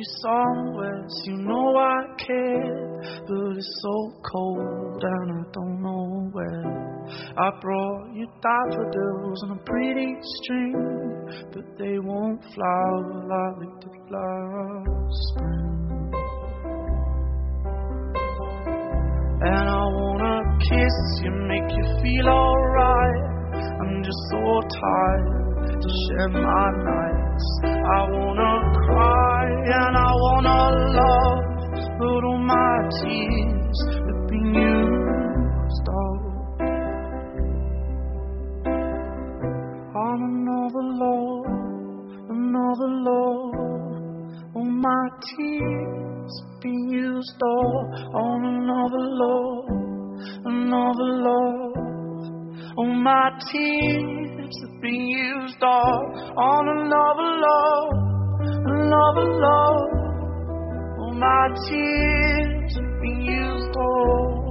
you somewhere, so you know I care. But it's so cold and I don't know where. I brought you daffodils on a pretty string, but they won't flower like they did last spring. And I wanna kiss you, make you feel alright. I'm just so tired to share my nights. I wanna cry and I wanna love, but all my tears have been used up on another love. All my tears have been used up on another love. All my tears have been used up on another love. All my tears have been used up.